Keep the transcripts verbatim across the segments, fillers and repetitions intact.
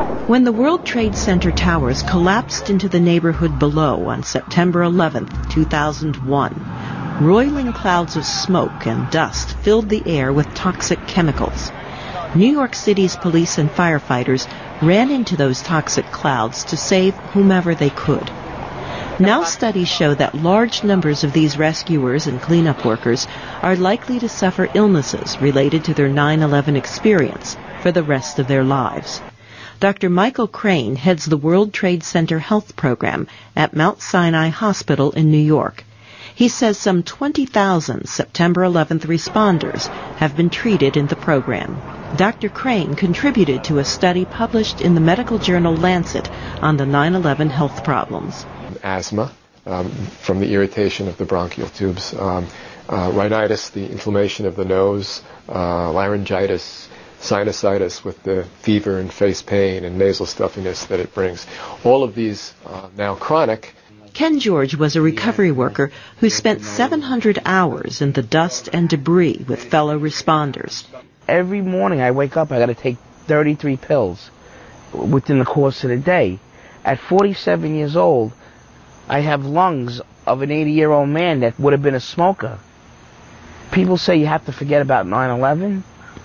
When the World Trade Center towers collapsed into the neighborhood below on September eleventh, two thousand one, roiling clouds of smoke and dust filled the air with toxic chemicals. New York City's police and firefighters ran into those toxic clouds to save whomever they could. Now studies show that large numbers of these rescuers and cleanup workers are likely to suffer illnesses related to their nine eleven experience for the rest of their lives. Doctor Michael Crane heads the World Trade Center Health Program at Mount Sinai Hospital in New York. He says some twenty thousand September eleventh responders have been treated in the program. Doctor Crane contributed to a study published in the medical journal Lancet on the nine eleven health problems. Asthma um, from the irritation of the bronchial tubes, um, uh, rhinitis, the inflammation of the nose, uh, laryngitis, sinusitis with the fever and face pain and nasal stuffiness that it brings. All of these uh, now chronic. Ken George was a recovery worker who spent seven hundred hours in the dust and debris with fellow responders. Every morning I wake up, I got to take thirty-three pills within the course of the day. At forty-seven years old, I have lungs of an eighty-year-old man that would have been a smoker. People say you have to forget about nine eleven.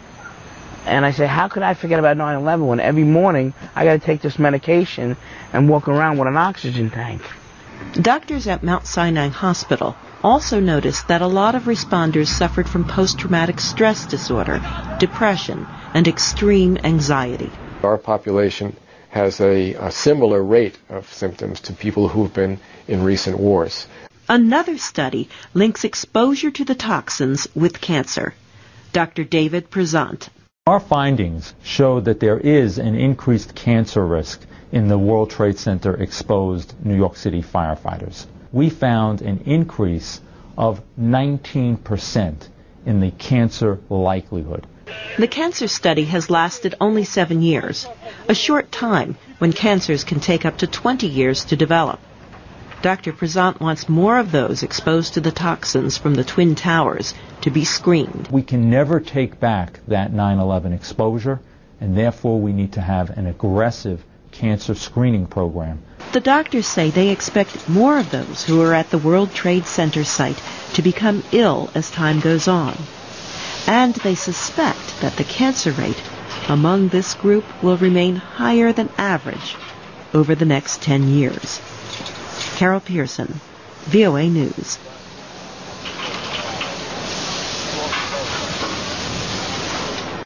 And I say, how could I forget about nine eleven when every morning I got to take this medication and walk around with an oxygen tank? Doctors at Mount Sinai Hospital also noticed that a lot of responders suffered from post-traumatic stress disorder, depression, and extreme anxiety. Our population has a, a similar rate of symptoms to people who've been in recent wars. Another study links exposure to the toxins with cancer. Doctor David Prezant. Our findings show that there is an increased cancer risk in the World Trade Center exposed New York City firefighters. We found an increase of nineteen percent in the cancer likelihood. The cancer study has lasted only seven years, a short time when cancers can take up to twenty years to develop. Doctor Prezant wants more of those exposed to the toxins from the Twin Towers to be screened. We can never take back that nine eleven exposure, and therefore we need to have an aggressive cancer screening program. The doctors say they expect more of those who are at the World Trade Center site to become ill as time goes on. And they suspect that the cancer rate among this group will remain higher than average over the next ten years. Carol Pearson, V O A News.